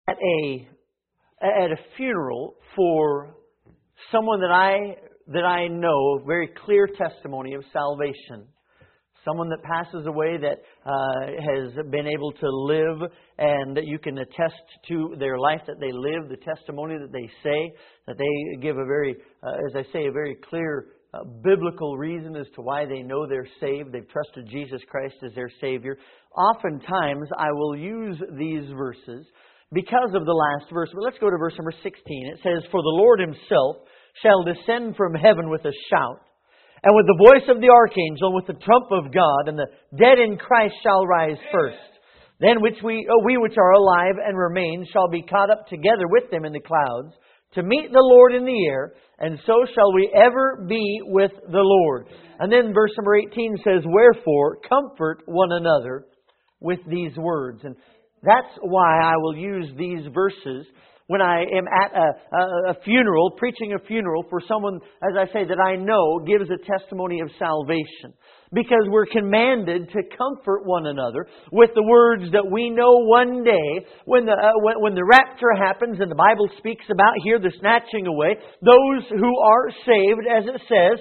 at a funeral for someone that I know, very clear testimony of salvation. Someone that passes away that has been able to live, and that you can attest to their life that they live, the testimony that they say, that they give a very, as I say, a very clear biblical reason as to why they know they're saved. They've trusted Jesus Christ as their Savior. Oftentimes, I will use these verses because of the last verse. But let's go to verse number 16. It says, "For the Lord Himself shall descend from heaven with a shout, and with the voice of the archangel, and with the trump of God, and the dead in Christ shall rise first. Then we which are alive and remain shall be caught up together with them in the clouds, to meet the Lord in the air, and so shall we ever be with the Lord." And then verse number 18 says, "Wherefore comfort one another with these words." And that's why I will use these verses when I am at a funeral, preaching a funeral for someone, as I say, that I know gives a testimony of salvation. Because we're commanded to comfort one another with the words that we know one day, when the rapture happens, and the Bible speaks about here the snatching away, those who are saved, as it says,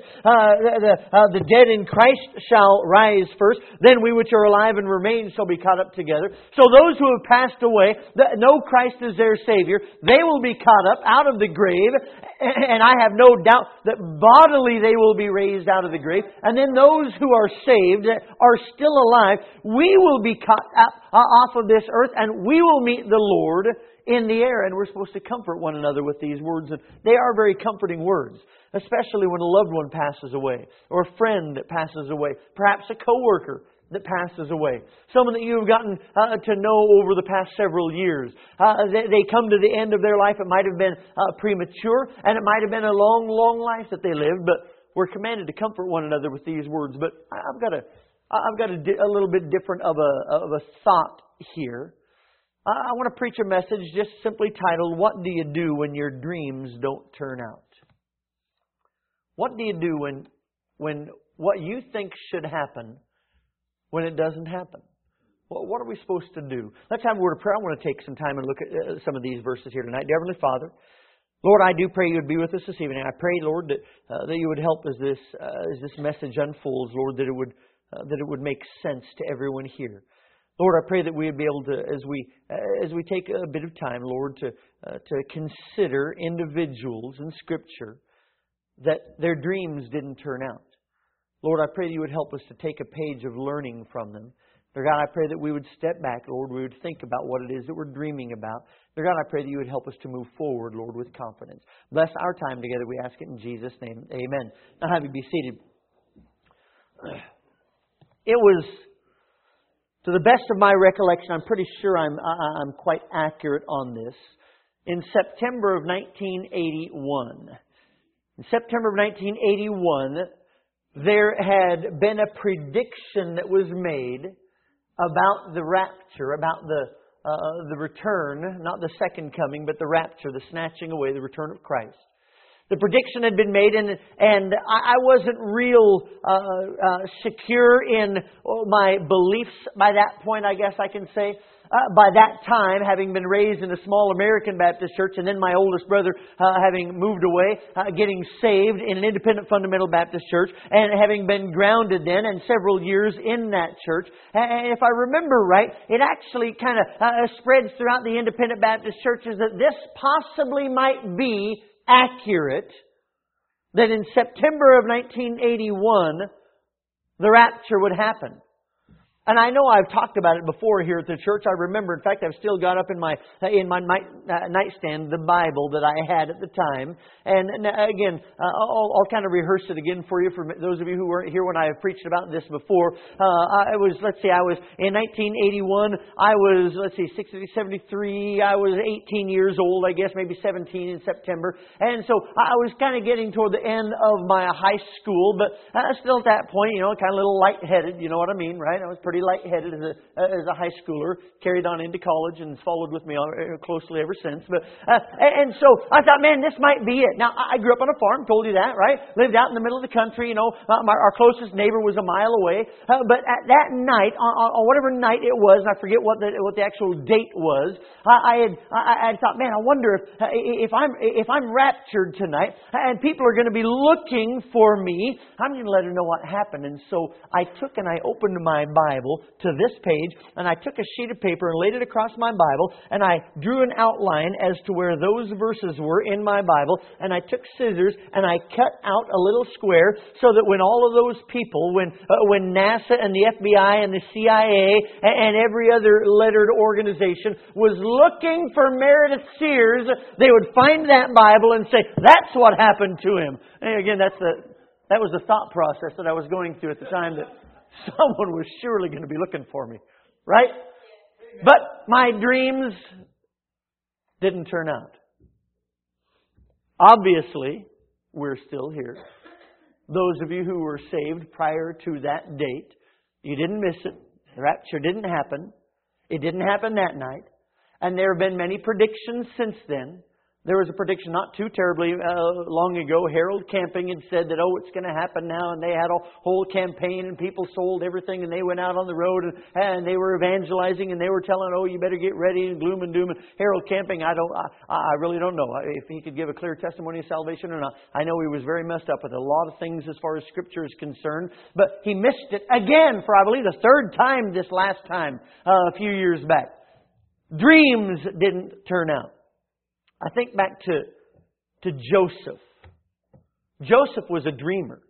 the dead in Christ shall rise first, then we which are alive and remain shall be caught up together. So those who have passed away, that know Christ as their Savior, they will be caught up out of the grave, and I have no doubt that bodily they will be raised out of the grave. And then those who are saved, are still alive, we will be caught up off of this earth, and we will meet the Lord in the air. And we're supposed to comfort one another with these words. And they are very comforting words, especially when a loved one passes away, or a friend that passes away, perhaps a coworker that passes away, someone that you've gotten to know over the past several years. They come to the end of their life. It might have been premature, and it might have been a long, long life that they lived, but we're commanded to comfort one another with these words. But I've got a little bit different of a thought here. I want to preach a message just simply titled, "What do you do when your dreams don't turn out?" What do you do when what you think should happen, when it doesn't happen? Well, what are we supposed to do? Let's have a word of prayer. I want to take some time and look at some of these verses here tonight. Dear Heavenly Father, Lord, I do pray You would be with us this evening. I pray, Lord, that You would help as this message unfolds, Lord, that it would make sense to everyone here. Lord, I pray that we would be able to, as we take a bit of time, Lord, to consider individuals in Scripture that their dreams didn't turn out. Lord, I pray that You would help us to take a page of learning from them. Dear God, I pray that we would step back, Lord. We would think about what it is that we're dreaming about. Dear God, I pray that You would help us to move forward, Lord, with confidence. Bless our time together, we ask it in Jesus' name. Amen. Now have you be seated. It was, to the best of my recollection, I'm pretty sure I'm quite accurate on this, in September of 1981. In September of 1981, there had been a prediction that was made about the rapture, about the return, not the second coming, but the rapture, the snatching away, the return of Christ. The prediction had been made, and I wasn't real secure in my beliefs by that point, I guess I can say. By that time, having been raised in a small American Baptist church, and then my oldest brother having moved away, getting saved in an independent fundamental Baptist church, and having been grounded then and several years in that church. And if I remember right, it actually kind of spreads throughout the independent Baptist churches that this possibly might be accurate, that in September of 1981, the rapture would happen. And I know I've talked about it before here at the church. I remember, in fact, I've still got up in my nightstand the Bible that I had at the time. And again, I'll kind of rehearse it again for you, for those of you who weren't here when I preached about this before. I was in 1981. I was 73. I was 18 years old, I guess, maybe 17 in September. And so I was kind of getting toward the end of my high school, but still at that point, kind of a little lightheaded. You know what I mean, right? I was pretty pretty lightheaded as a high schooler, carried on into college and followed with me closely ever since. And so I thought, man, this might be it. Now, I grew up on a farm, told you that, right? Lived out in the middle of the country, our closest neighbor was a mile away. But at that night, on whatever night it was, and I forget what the actual date was, I had thought, man, I wonder if I'm raptured tonight and people are going to be looking for me, I'm going to let her know what happened. And so I took and I opened my Bible to this page, and I took a sheet of paper and laid it across my Bible, and I drew an outline as to where those verses were in my Bible, and I took scissors and I cut out a little square so that when all of those people, when NASA and the FBI and the CIA and every other lettered organization was looking for Meredith Sears, they would find that Bible and say, that's what happened to him. And again, that was the thought process that I was going through at the time, that someone was surely going to be looking for me. Right? But my dreams didn't turn out. Obviously, we're still here. Those of you who were saved prior to that date, you didn't miss it. The rapture didn't happen. It didn't happen that night. And there have been many predictions since then. There was a prediction not too terribly long ago. Harold Camping had said that, it's going to happen now. And they had a whole campaign and people sold everything and they went out on the road and they were evangelizing and they were telling, you better get ready, and gloom and doom. And Harold Camping, I really don't know if he could give a clear testimony of salvation or not. I know he was very messed up with a lot of things as far as Scripture is concerned. But he missed it again for, I believe, the third time this last time a few years back. Dreams didn't turn out. I think back to Joseph. Joseph was a dreamer.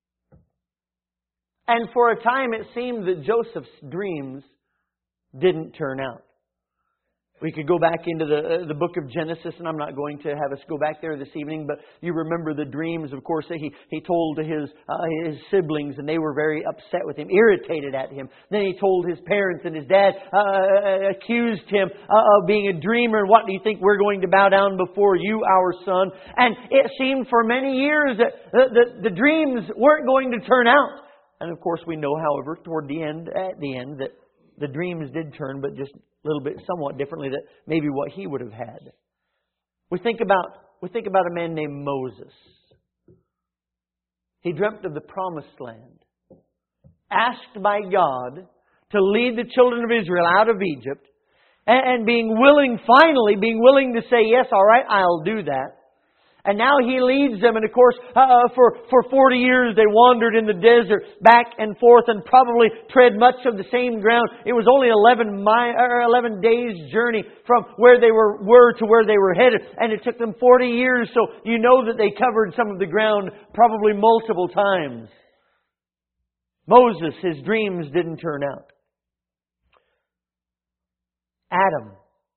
And for a time it seemed that Joseph's dreams didn't turn out. We could go back into the book of Genesis, and I'm not going to have us go back there this evening, but you remember the dreams, of course, that he told to his siblings, and they were very upset with him, irritated at him. Then he told his parents, and his dad accused him of being a dreamer. And what do you think? We're going to bow down before you, our son. And it seemed for many years that the dreams weren't going to turn out. And of course, we know, however, at the end, that the dreams did turn, but just a little bit, somewhat differently than maybe what he would have had. We think about a man named Moses. He dreamt of the promised land, asked by God to lead the children of Israel out of Egypt, and finally being willing to say, yes, all right, I'll do that. And now He leads them. And of course, for 40 years they wandered in the desert back and forth and probably tread much of the same ground. It was only 11 days journey from where they were to where they were headed. And it took them 40 years. So you know that they covered some of the ground probably multiple times. Moses, his dreams didn't turn out. Adam,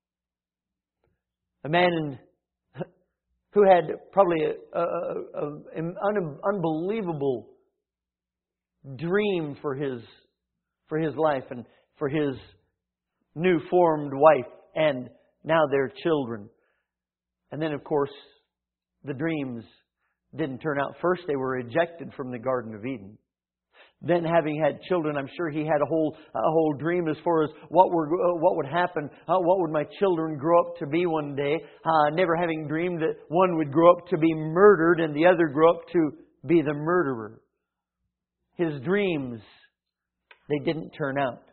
a man who had probably an unbelievable dream for his life and for his new formed wife and now their children. And then, of course, the dreams didn't turn out. First, they were ejected from the Garden of Eden. Then, having had children, I'm sure he had a whole dream as far as what would happen, what would my children grow up to be one day. Never having dreamed that one would grow up to be murdered and the other grow up to be the murderer. His dreams, they didn't turn out.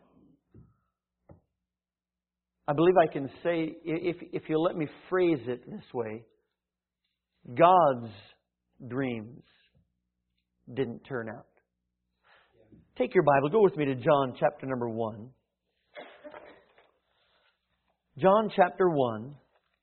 I believe I can say, if you'll let me phrase it this way, God's dreams didn't turn out. Take your Bible, go with me to John chapter number 1. John chapter 1.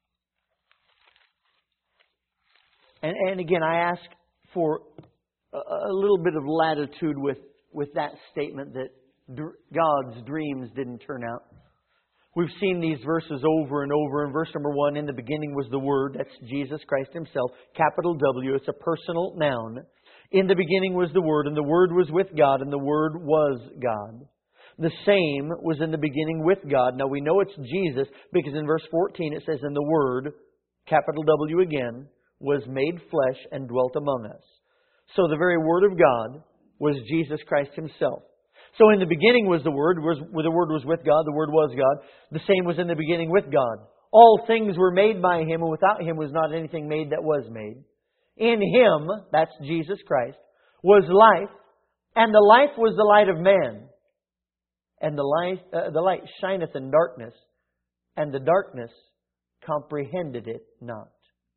And again, I ask for a little bit of latitude with that statement that God's dreams didn't turn out. We've seen these verses over and over. In verse number 1, in the beginning was the Word. That's Jesus Christ Himself. Capital W. It's a personal noun. In the beginning was the Word, and the Word was with God, and the Word was God. The same was in the beginning with God. Now we know it's Jesus because in verse 14 it says, and the Word, capital W again, was made flesh and dwelt among us. So the very Word of God was Jesus Christ Himself. So in the beginning was the Word, the Word was with God, the Word was God. The same was in the beginning with God. All things were made by Him, and without Him was not anything made that was made. In Him, that's Jesus Christ, was life, and the life was the light of man. And the light shineth in darkness, and the darkness comprehended it not.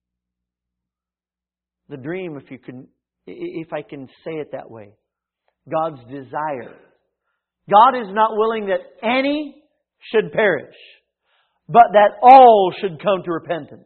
The dream, if I can say it that way, God's desire. God is not willing that any should perish, but that all should come to repentance.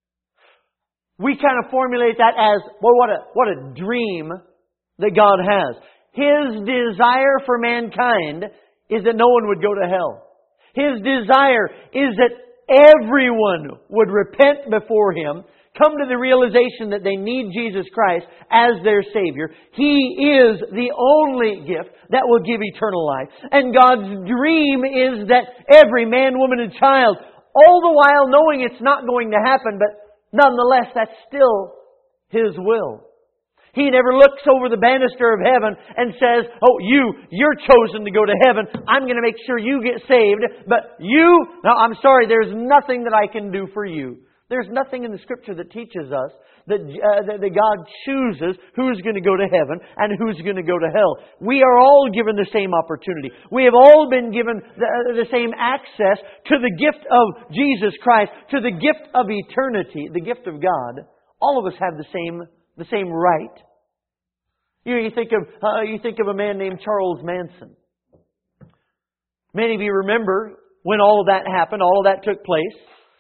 We kind of formulate that as, well, what a dream that God has. His desire for mankind is that no one would go to hell. His desire is that everyone would repent before Him, come to the realization that they need Jesus Christ as their Savior. He is the only gift that will give eternal life. And God's dream is that every man, woman, and child, all the while knowing it's not going to happen, but nonetheless, that's still His will. He never looks over the banister of heaven and says, oh, you're chosen to go to heaven. I'm going to make sure you get saved. But no, I'm sorry, there's nothing that I can do for you. There's nothing in the Scripture that teaches us that God chooses who's going to go to heaven and who's going to go to hell. We are all given the same opportunity. We have all been given the same access to the gift of Jesus Christ, to the gift of eternity, the gift of God. All of us have the same right. You think of a man named Charles Manson. Many of you remember when all of that happened, all of that took place.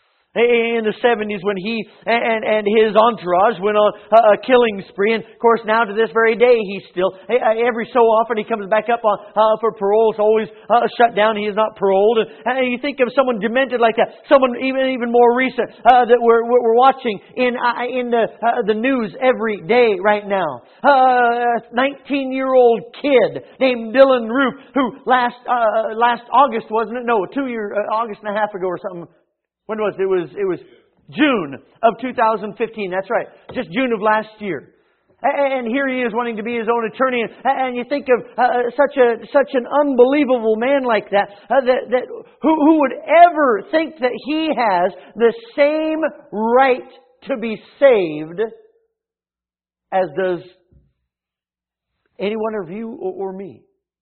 In the 70s when he and his entourage went on a killing spree. And of course now to this very day he's still, every so often he comes back up for parole. It's always shut down. He is not paroled. And you think of someone demented like that. Someone even more recent that we're watching in the news every day right now. A 19-year-old kid named Dylan Roof who last August, wasn't it? No, August and a half ago or something. When was it? It was June of 2015. That's right. Just June of last year. And here he is wanting to be his own attorney. And you think of such an unbelievable man like that, who would ever think that he has the same right to be saved as does any one of you or me.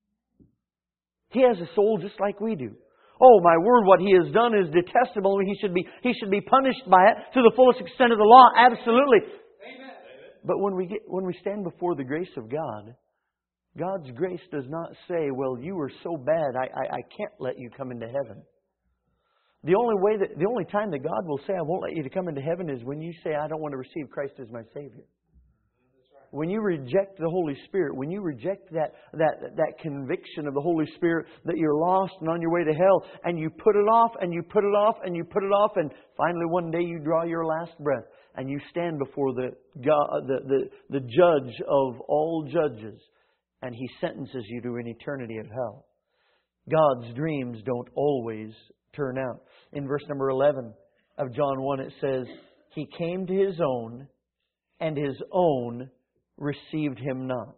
He has a soul just like we do. Oh, my word, what he has done is detestable. He should be punished by it to the fullest extent of the law. Absolutely. Amen. But when we stand before the grace of God, God's grace does not say, well, you are so bad, I can't let you come into heaven. The only time that God will say, I won't let you to come into heaven is when you say, I don't want to receive Christ as my Savior. When you reject the Holy Spirit, when you reject that conviction of the Holy Spirit that you're lost and on your way to hell, and you put it off, and you put it off, and you put it off, and finally one day you draw your last breath, and you stand before the judge of all judges, and He sentences you to an eternity of hell. God's dreams don't always turn out. In verse number 11 of John 1 it says, He came to His own, and His own received Him not.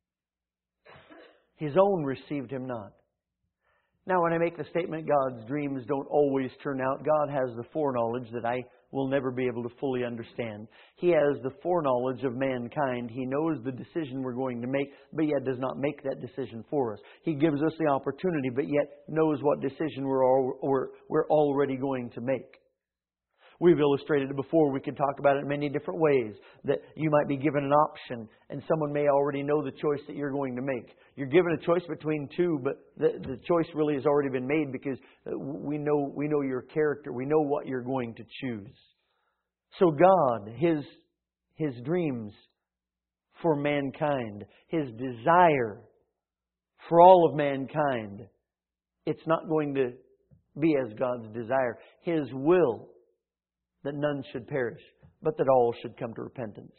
His own received Him not. Now, when I make the statement, God's dreams don't always turn out, God has the foreknowledge that I will never be able to fully understand. He has the foreknowledge of mankind. He knows the decision we're going to make, but yet does not make that decision for us. He gives us the opportunity, but yet knows what decision we're already going to make. We've illustrated it before. We can talk about it in many different ways. That you might be given an option and someone may already know the choice that you're going to make. You're given a choice between two, but the choice really has already been made because we know your character. We know what you're going to choose. So God, His dreams for mankind, His desire for all of mankind, it's not going to be as God's desire. His will that none should perish, but that all should come to repentance.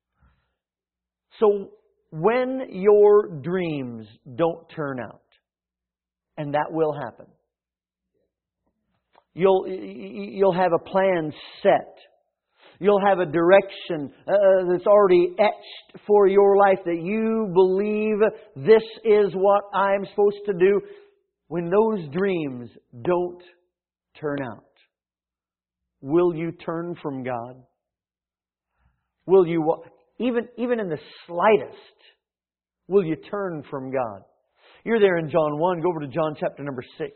So, when your dreams don't turn out, and that will happen, you'll have a plan set. You'll have a direction that's already etched for your life, that you believe this is what I'm supposed to do. When those dreams don't turn out, will you turn from God? Will you, even in the slightest, will you turn from God? You're there in John 1. Go over to John chapter number 6.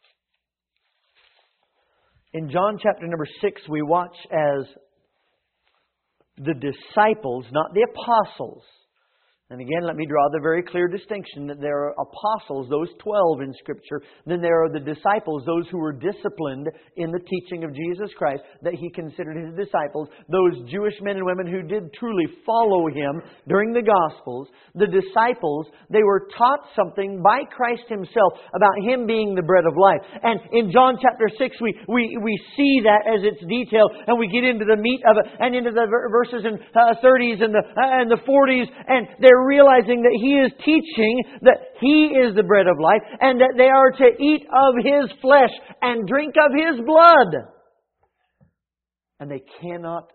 In John chapter number 6, we watch as the disciples, not the apostles. And again, let me draw the very clear distinction that there are apostles, those 12 in Scripture. Then there are the disciples, those who were disciplined in the teaching of Jesus Christ, that He considered His disciples. Those Jewish men and women who did truly follow Him during the Gospels. The disciples, they were taught something by Christ Himself about Him being the bread of life. And in John chapter 6, we see that as it's detailed, and we get into the meat of it, and into the verses in 30s and the 40s, and they're realizing that He is teaching that He is the bread of life, and that they are to eat of His flesh and drink of His blood. And they cannot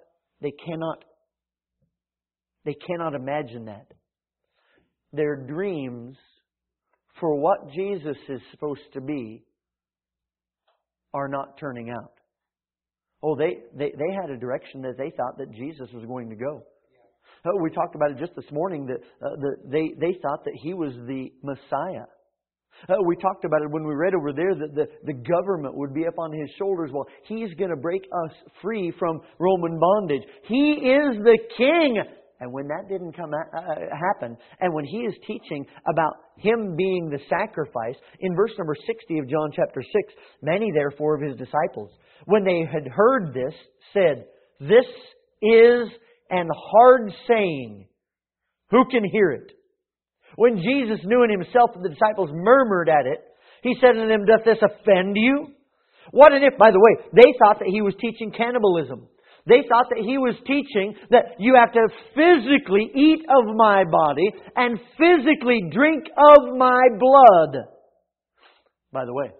imagine that. Their dreams for what Jesus is supposed to be are not turning out. Oh, they had a direction that they thought that Jesus was going to go. We talked about it just this morning, that they thought that He was the Messiah. We talked about it when we read over there that the government would be up on His shoulders. Well, He's going to break us free from Roman bondage. He is the King. And when that didn't happen, and when He is teaching about Him being the sacrifice, in verse number 60 of John chapter 6, many therefore of His disciples, when they had heard this, said, "This is and hard saying. Who can hear it?" When Jesus knew in Himself that the disciples murmured at it, He said unto them, "Doth this offend you?" What and if, by the way, they thought that He was teaching cannibalism. They thought that He was teaching that you have to physically eat of My body and physically drink of My blood. By the way,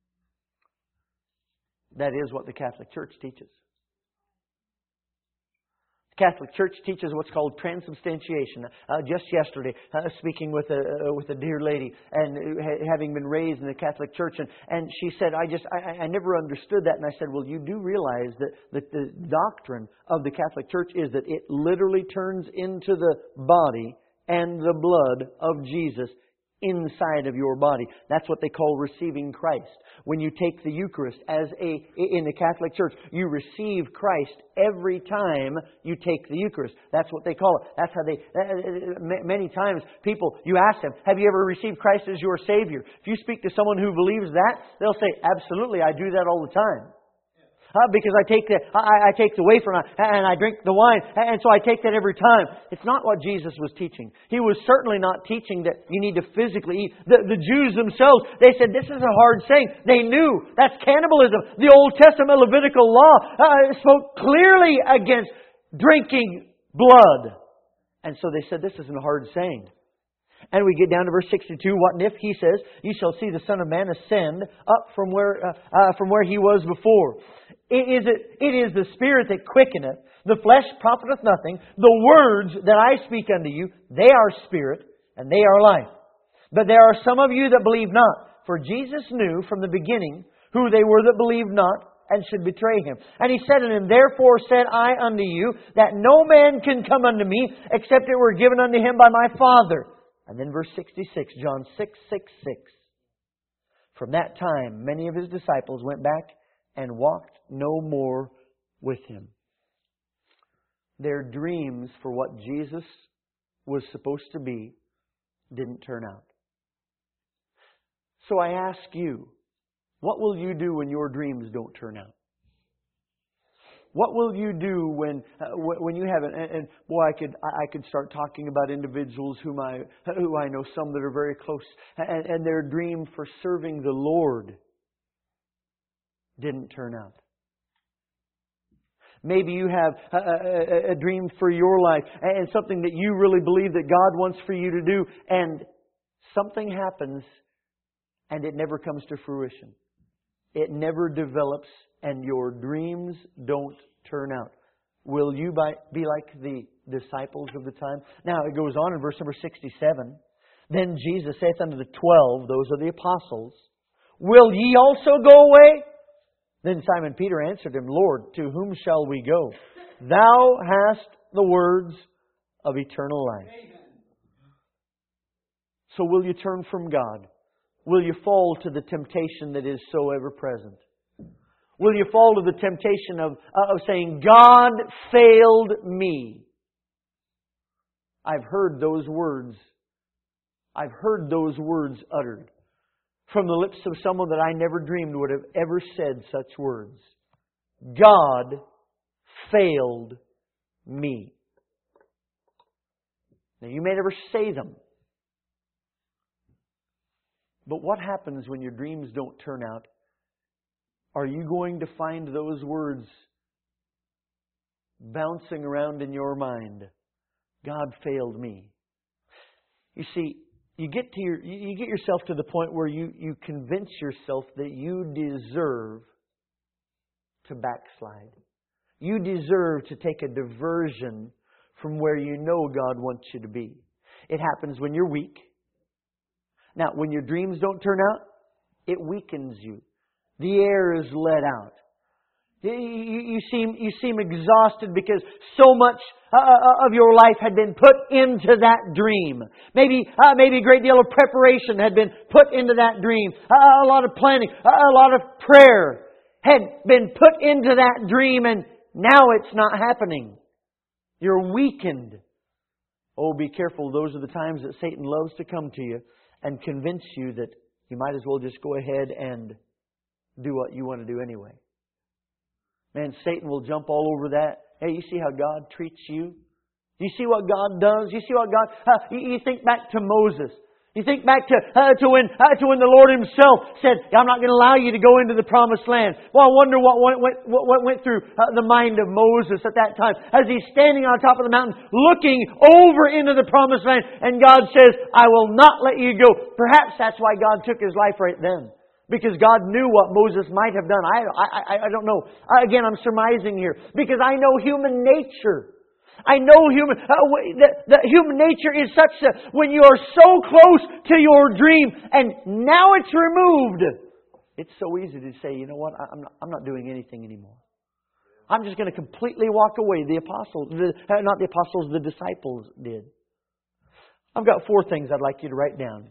that is what the Catholic Church teaches. The Catholic Church teaches what's called transubstantiation. Just yesterday, speaking with a dear lady, and having been raised in the Catholic Church, and she said, I never understood that. And I said, well, you do realize that the doctrine of the Catholic Church is that it literally turns into the body and the blood of Jesus inside of your body. That's what they call receiving Christ. When you take the Eucharist in the Catholic Church, you receive Christ every time you take the Eucharist. That's what they call it. That's how many times people, you ask them, have you ever received Christ as your Savior? If you speak to someone who believes that, they'll say, absolutely, I do that all the time. Because I take the wafer and I drink the wine, and so I take that every time. It's not what Jesus was teaching. He was certainly not teaching that you need to physically eat. The Jews themselves, they said, this is a hard saying. They knew that's cannibalism. The Old Testament Levitical law spoke clearly against drinking blood. And so they said, this isn't a hard saying. And we get down to verse 62. What and if? He says, "You shall see the Son of Man ascend up from where He was before. It is the Spirit that quickeneth; the flesh profiteth nothing. The words that I speak unto you, they are Spirit and they are life. But there are some of you that believe not. For Jesus knew from the beginning who they were that believed not, and should betray Him. And He said unto him, Therefore said I unto you, that no man can come unto me, except it were given unto him by my Father." And then verse 66, John 6:66. "From that time, many of His disciples went back and walked no more with Him." Their dreams for what Jesus was supposed to be didn't turn out. So I ask you, what will you do when your dreams don't turn out? What will you do when you haven't? And boy, I could start talking about individuals who I know, some that are very close, and their dream for serving the Lord didn't turn out. Maybe you have a dream for your life and something that you really believe that God wants for you to do, and something happens and it never comes to fruition. It never develops, and your dreams don't turn out. Will you be like the disciples of the time? Now it goes on in verse number 67. Then Jesus saith unto the 12, those are the apostles, Will ye also go away? Then Simon Peter answered him, Lord, to whom shall we go? Thou hast the words of eternal life. So will you turn from God? Will you fall to the temptation that is so ever present? Will you fall to the temptation of saying, God failed me? I've heard those words. I've heard those words uttered from the lips of someone that I never dreamed would have ever said such words. God failed me. Now, you may never say them. But what happens when your dreams don't turn out? Are you going to find those words bouncing around in your mind? God failed me. You see, you get yourself to the point where you convince yourself that you deserve to backslide. You deserve to take a diversion from where you know God wants you to be. It happens when you're weak. Now, when your dreams don't turn out, it weakens you. The air is let out. You seem exhausted because so much of your life had been put into that dream. Maybe a great deal of preparation had been put into that dream. A lot of planning, a lot of prayer had been put into that dream, and now it's not happening. You're weakened. Oh, be careful. Those are the times that Satan loves to come to you and convince you that you might as well just go ahead and do what you want to do anyway. Man, Satan will jump all over that. Hey, you see how God treats you? You see what God does? You see what God... you think back to Moses. You think back to when the Lord Himself said, I'm not going to allow you to go into the Promised Land. Well, I wonder what went through the mind of Moses at that time as he's standing on top of the mountain looking over into the Promised Land, and God says, I will not let you go. Perhaps that's why God took His life right then. Because God knew what Moses might have done. I don't know. Again, I'm surmising here. Because I know human nature. I know the human nature is such that when you are so close to your dream and now it's removed, it's so easy to say, you know what, I'm not doing anything anymore. I'm just going to completely walk away. The disciples did. I've got 4 things I'd like you to write down.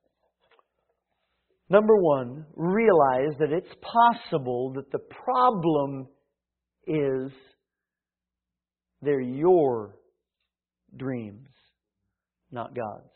Number 1, realize that it's possible that the problem is they're your dreams, not God's.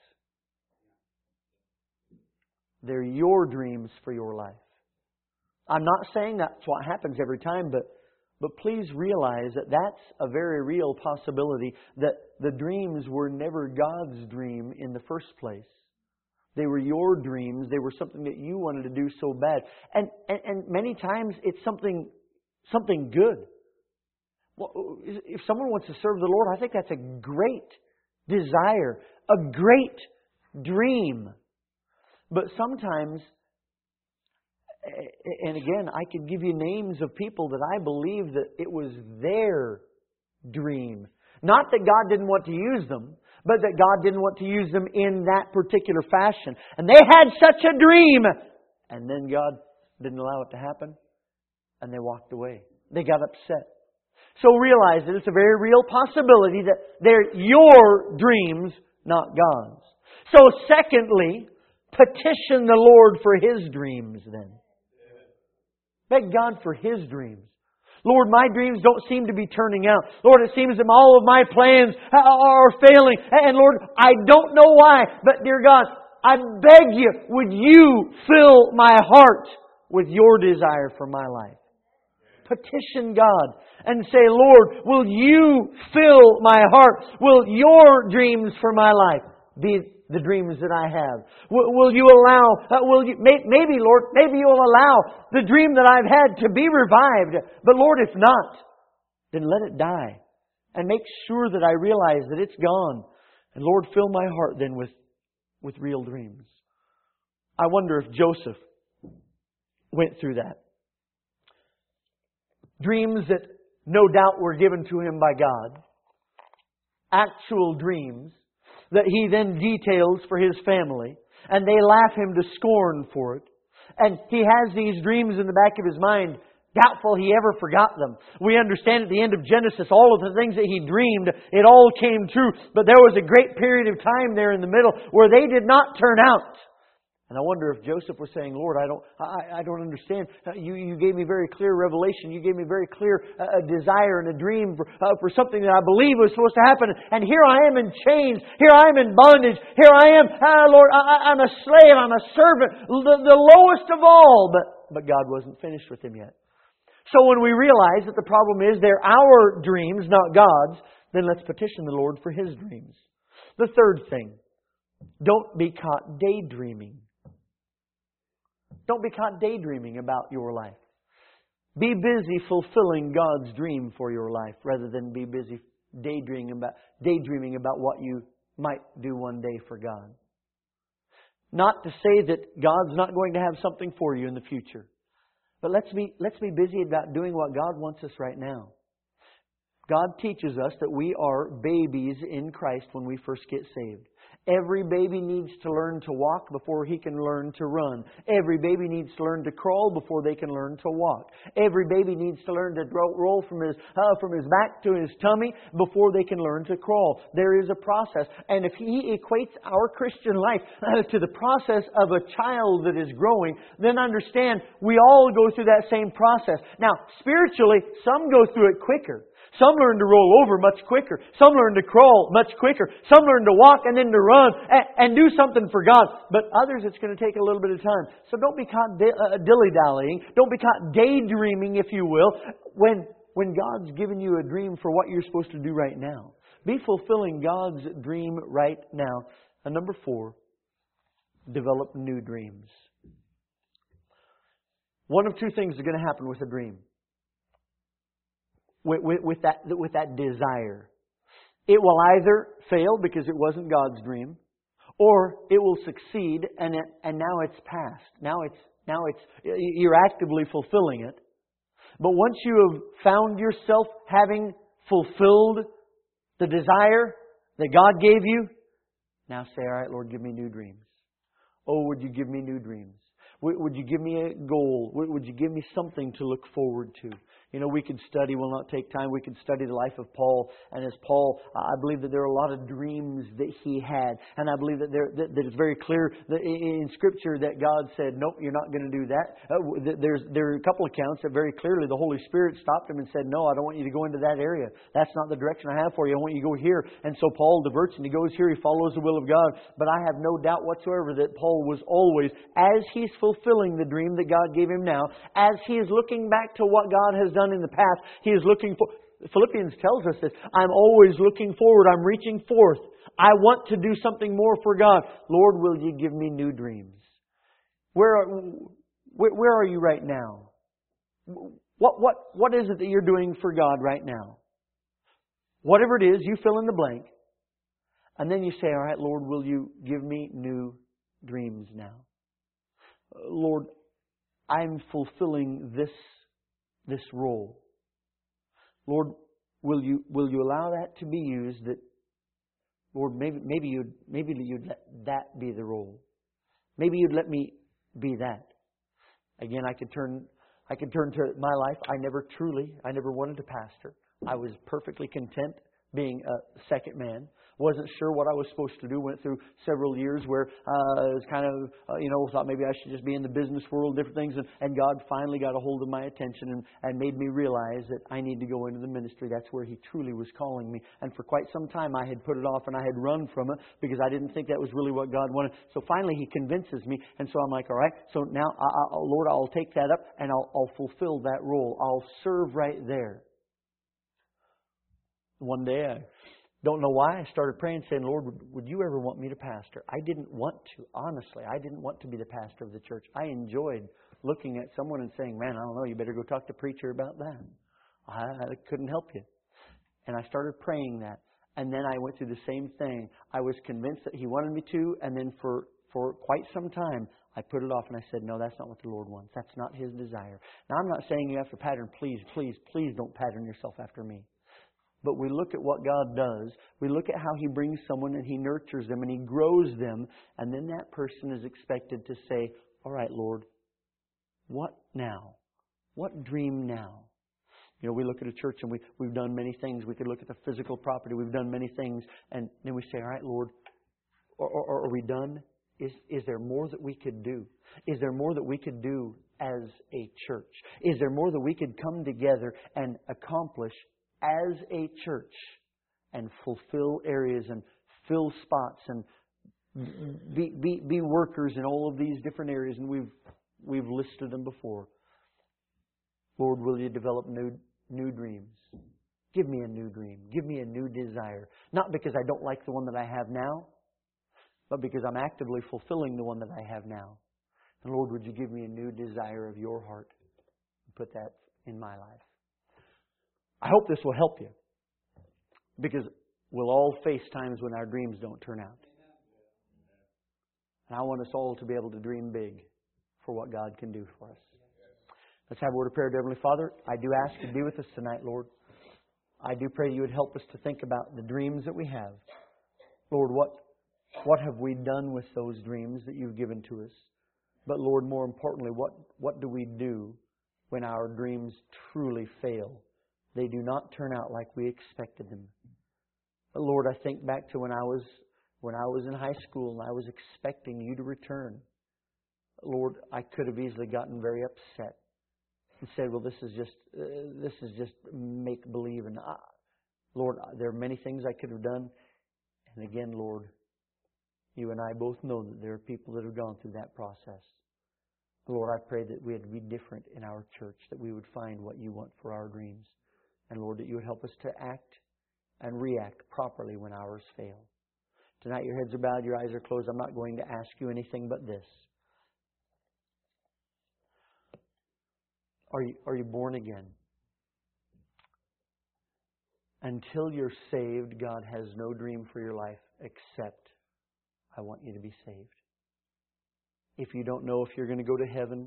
They're your dreams for your life. I'm not saying that's what happens every time, but please realize that that's a very real possibility, that the dreams were never God's dream in the first place. They were your dreams. They were something that you wanted to do so bad. And many times it's something good. Well, if someone wants to serve the Lord, I think that's a great desire, a great dream. But sometimes, and again, I could give you names of people that I believe that it was their dream. Not that God didn't want to use them, but that God didn't want to use them in that particular fashion. And they had such a dream. And then God didn't allow it to happen. And they walked away. They got upset. So realize that it's a very real possibility that they're your dreams, not God's. So secondly, petition the Lord for His dreams then. Beg God for His dreams. Lord, my dreams don't seem to be turning out. Lord, it seems that all of my plans are failing. And Lord, I don't know why. But dear God, I beg You, would You fill my heart with Your desire for my life? Petition God and say, Lord, will You fill my heart? Will Your dreams for my life be the dreams that I have? Will You allow, maybe Lord, maybe You'll allow the dream that I've had to be revived. But Lord, if not, then let it die. And make sure that I realize that it's gone. And Lord, fill my heart then with real dreams. I wonder if Joseph went through that. Dreams that no doubt were given to him by God. Actual dreams that he then details for his family. And they laugh him to scorn for it. And he has these dreams in the back of his mind. Doubtful he ever forgot them. We understand at the end of Genesis, all of the things that he dreamed, it all came true. But there was a great period of time there in the middle where they did not turn out. And I wonder if Joseph was saying, Lord, I don't understand. You gave me very clear revelation. You gave me very clear desire and a dream for something that I believe was supposed to happen. And here I am in chains. Here I am in bondage. Here I am, Lord, I'm a slave. I'm a servant. The lowest of all. But God wasn't finished with him yet. So when we realize that the problem is they're our dreams, not God's, then let's petition the Lord for His dreams. The third thing, don't be caught daydreaming. Don't be caught daydreaming about your life. Be busy fulfilling God's dream for your life rather than be busy daydreaming about what you might do one day for God. Not to say that God's not going to have something for you in the future. But let's be busy about doing what God wants us right now. God teaches us that we are babies in Christ when we first get saved. Every baby needs to learn to walk before he can learn to run. Every baby needs to learn to crawl before they can learn to walk. Every baby needs to learn to roll from his back to his tummy before they can learn to crawl. There is a process. And if he equates our Christian life to the process of a child that is growing, then understand we all go through that same process. Now, spiritually, some go through it quicker. Some learn to roll over much quicker. Some learn to crawl much quicker. Some learn to walk and then to run and do something for God. But others, it's going to take a little bit of time. So don't be caught dilly-dallying. Don't be caught daydreaming, if you will, when God's given you a dream for what you're supposed to do right now. Be fulfilling God's dream right now. And number 4, develop new dreams. One of two things is going to happen with a dream. With that desire. It will either fail because it wasn't God's dream, or it will succeed and now it's past. Now it's you're actively fulfilling it. But once you have found yourself having fulfilled the desire that God gave you, now say, all right, Lord, give me new dreams. Oh, would you give me new dreams? Would you give me a goal? Would you give me something to look forward to? You know, we could study, we'll not take time, we could study the life of Paul. And as Paul, I believe that there are a lot of dreams that he had. And I believe that that it's very clear that in Scripture that God said, nope, you're not going to do that. There are a couple of accounts that very clearly the Holy Spirit stopped him and said, no, I don't want you to go into that area. That's not the direction I have for you. I want you to go here. And so Paul diverts and he goes here. He follows the will of God. But I have no doubt whatsoever that Paul was always, as he's fulfilling the dream that God gave him now, as he is looking back to what God has done in the past, he is looking for. Philippians tells us this. I'm always looking forward. I'm reaching forth. I want to do something more for God. Lord, will you give me new dreams? Where are you right now? What is it that you're doing for God right now? Whatever it is, you fill in the blank. And then you say, all right, Lord, will you give me new dreams now? Lord, I'm fulfilling this role. Lord, will you allow that to be used? That, Lord, maybe you'd let that be the role. Maybe you'd let me be that. Again, I could turn to my life. I never wanted to pastor. I was perfectly content being a second man. Wasn't sure what I was supposed to do. Went through several years where I was kind of, thought maybe I should just be in the business world, different things. And God finally got a hold of my attention and made me realize that I need to go into the ministry. That's where He truly was calling me. And for quite some time I had put it off and I had run from it because I didn't think that was really what God wanted. So finally He convinces me. And so I'm like, all right, so now, Lord, I'll take that up and I'll fulfill that role. I'll serve right there. One day, I don't know why, I started praying saying, Lord, would you ever want me to pastor? I didn't want to, honestly. I didn't want to be the pastor of the church. I enjoyed looking at someone and saying, man, I don't know, you better go talk to the preacher about that. I couldn't help you. And I started praying that. And then I went through the same thing. I was convinced that He wanted me to, and then for quite some time, I put it off and I said, no, that's not what the Lord wants. That's not His desire. Now, I'm not saying you have to pattern. Please, please, please don't pattern yourself after me. But we look at what God does. We look at how He brings someone and He nurtures them and He grows them. And then that person is expected to say, all right, Lord, what now? What dream now? You know, we look at a church and we've done many things. We could look at the physical property. We've done many things. And then we say, all right, Lord, are we done? Is there more that we could do? Is there more that we could do as a church? Is there more that we could come together and accomplish as a church and fulfill areas and fill spots and be workers in all of these different areas? And we've listed them before. Lord, will You develop new dreams? Give me a new dream. Give me a new desire. Not because I don't like the one that I have now, but because I'm actively fulfilling the one that I have now. And Lord, would You give me a new desire of Your heart and put that in my life? I hope this will help you, because we'll all face times when our dreams don't turn out. And I want us all to be able to dream big for what God can do for us. Let's have a word of prayer. Heavenly Father, I do ask You to be with us tonight, Lord. I do pray You would help us to think about the dreams that we have. Lord, what have we done with those dreams that You've given to us? But Lord, more importantly, what do we do when our dreams truly fail? They do not turn out like we expected them. But Lord, I think back to when I was in high school and I was expecting You to return. Lord, I could have easily gotten very upset and said, well, this is just make believe. And Lord, there are many things I could have done. And again, Lord, You and I both know that there are people that have gone through that process. Lord, I pray that we would be different in our church, that we would find what You want for our dreams. And Lord, that You would help us to act and react properly when ours fail. Tonight your heads are bowed, your eyes are closed. I'm not going to ask you anything but this. Are you born again? Until you're saved, God has no dream for your life except, I want you to be saved. If you don't know if you're going to go to heaven,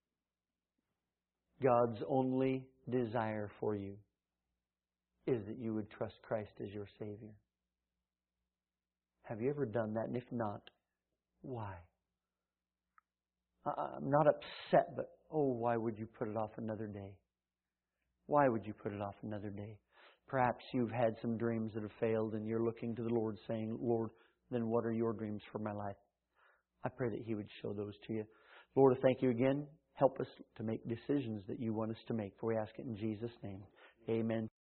God's only desire for you is that you would trust Christ as your Savior. Have you ever done that? And if not, why? I'm not upset, but why would you put it off another day? Why would you put it off another day? Perhaps you've had some dreams that have failed and you're looking to the Lord saying, Lord, then what are Your dreams for my life? I pray that He would show those to you. Lord, I thank You again. Help us to make decisions that You want us to make. For we ask it in Jesus' name. Amen.